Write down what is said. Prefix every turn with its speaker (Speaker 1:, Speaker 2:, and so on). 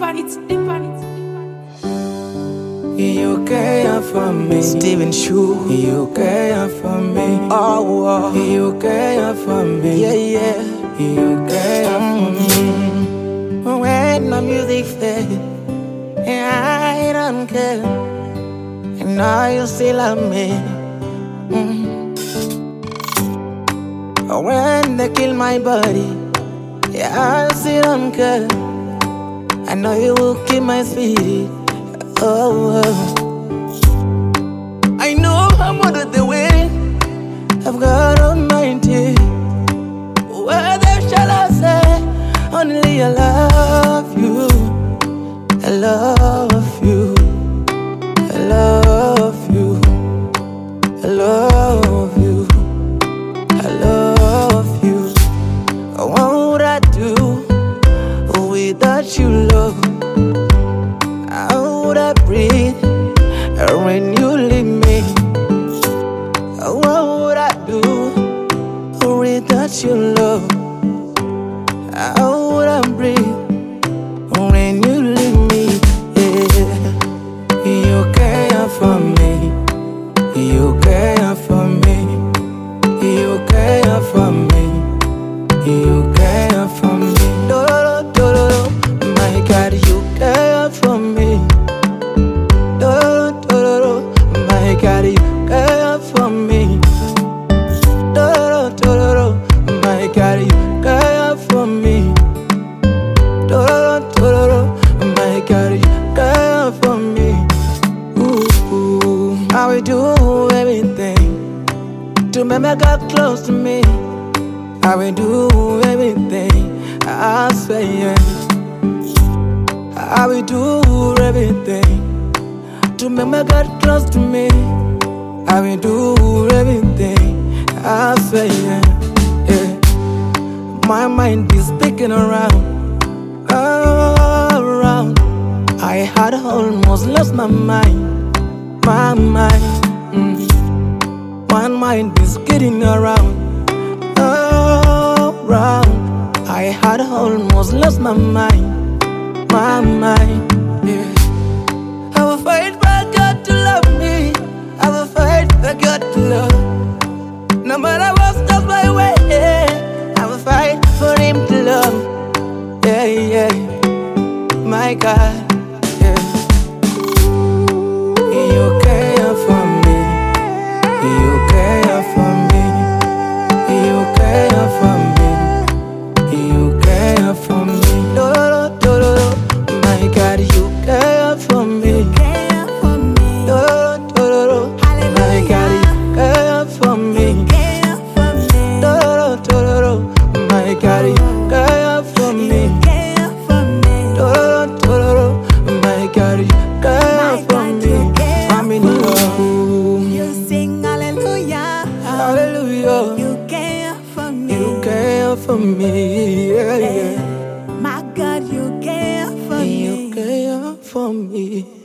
Speaker 1: You care for me,
Speaker 2: Steven Shu.
Speaker 1: you care for me,
Speaker 2: Oh,
Speaker 1: you care for me,
Speaker 2: yeah.
Speaker 1: you care for me.
Speaker 2: When the music fades, I don't care. I know you still love me. When they kill my body, yeah, I still don't care. I know you will keep my spirit. Oh. I know I'm under the way. I've got Almighty. What shall I say? Only I love you. I love you. I love you. I love you. I love you. What would I do without you, love? How would I breathe when you leave me? What would I do without you, love? How would I breathe when you leave me? Yeah.
Speaker 1: You care for me, you care for me, you care for me, you care for me.
Speaker 2: My God, you care for me. My God, you care for me. My God, you care for me. My God, you care for me. Ooh, I will do everything to make my God close to me. I will do everything, I swear. I will do everything to make my God close to me. I will do everything, I swear. Yeah. My mind is picking around, around. I had almost lost my mind, my mind. My mind is getting around, around. I had almost lost my mind, my mind. Yeah. I will fight for God to love me. I will fight for God to love. No matter what comes my way, yeah. I will fight for Him to love. Yeah, yeah. My God.
Speaker 1: You care for me, you care for me, you care for me, you care for me.
Speaker 2: My God, you care for me. My God, you care for me. My God, you care for me. My God, you care for me. I'm in love.
Speaker 3: You sing hallelujah.
Speaker 2: Hallelujah.
Speaker 3: You care for me.
Speaker 2: You care for me. Yeah, yeah.
Speaker 3: My God, you care for me.
Speaker 2: You care for me.